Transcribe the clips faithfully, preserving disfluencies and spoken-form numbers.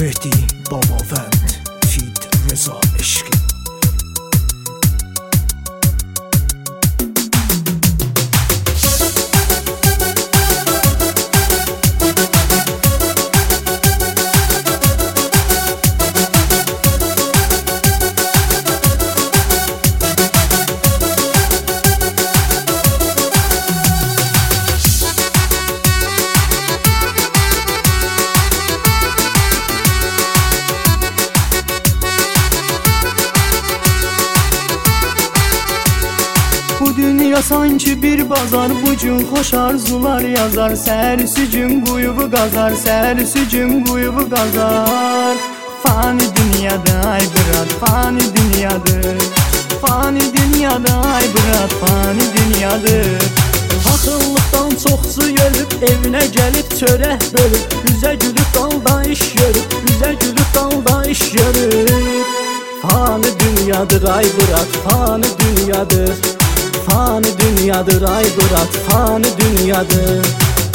Mehdi Babavənd Fid Reza Eşqi. Bu dünya sanki bir bazar, bu gün xoş arzular yazar. Səhərisi gün quyubu qazar, səhərisi gün quyubu qazar. Fani dünyada ay bırat, fani dünyadır. Fani dünyada ay bırat, fani dünyadır. Axıllıqdan çoxsu ölüb, evinə gəlib çörək bölüb. Üzə gülüb dalda iş görüb, üzə gülüb dalda iş görüb. Fani dünyadır ay bırat, fani dünyadır. Fani dünyadır ay bırak, fani dünyadır.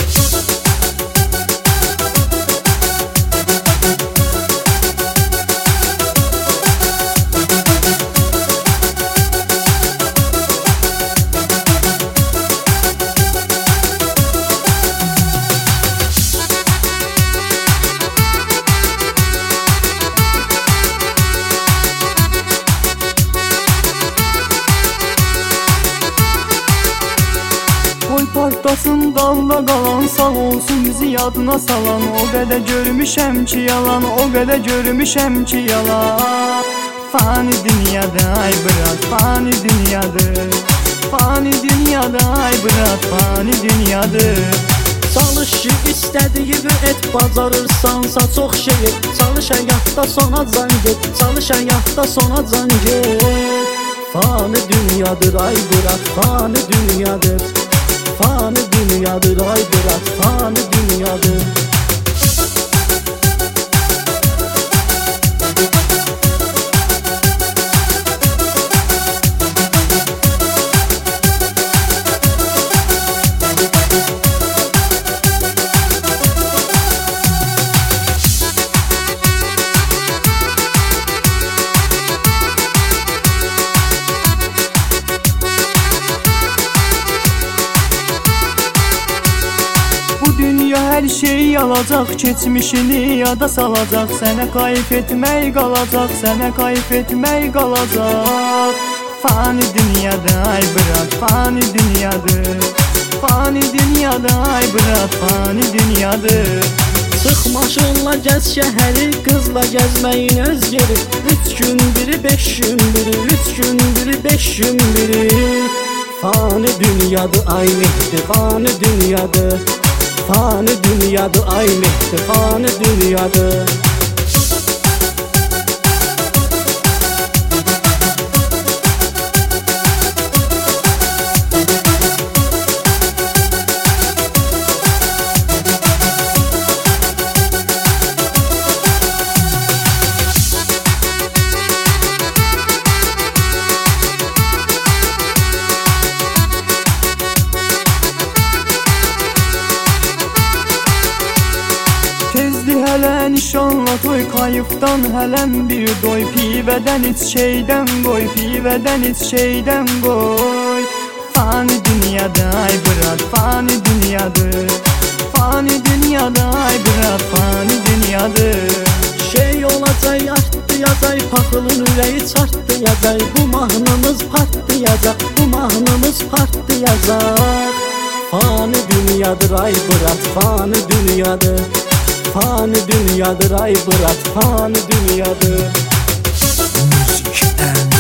Partlasın dalda qalan, sağ olsun bizi yadına salan. O qədər görmüşəm ki yalan, o qədər görmüşəm ki yalan. Fani dünyada ay bırak, fani dünyadır. Fani dünyada ay bırak, fani dünyadır. Çalış ki istədiyi et, bacarırsansa çox şey et. Çalış həyatda sona can get, çalış həyatda sona can get. Fani dünyadır ay bırak, fani dünyadır. Fani dünyadır ay bırak, fani dünyadır. Hər şey alacaq, keçmişini yada salacaq. Sənə qayıf etmək qalacaq, sənə qayıf etmək qalacaq. Fani dünyada ay bırak, fani dünyadır. Fani dünyada ay bırak, fani dünyadır. Çıx maşınla gəz şəhəri, qızla gəzməyin öz yeri. Üç gün biri, beş gün biri, üç gün biri, beş gün biri. Fani dünyadır ay Mehdi, fani dünyadır. Fani dünyadır ay Mehdi, fani dünyadır. Hələ nişanla toy, kayıfdan hələm bir doy. Pivədən iç şeydən qoy, pivədən iç şeydən qoy. Fani dünyada ay bırak, fani dünyadır. Fani dünyada ay bırak, fani dünyadır. Şey olacaq, artlayacaq, paxılın ürəyi çartlayacaq. Bu mahnımız partlayacaq, bu mahnımız partlayacaq. Fani dünyadır ay bırak, fani dünyadır. Fani dünyadır ay bırak, fani dünyadır. Müzik en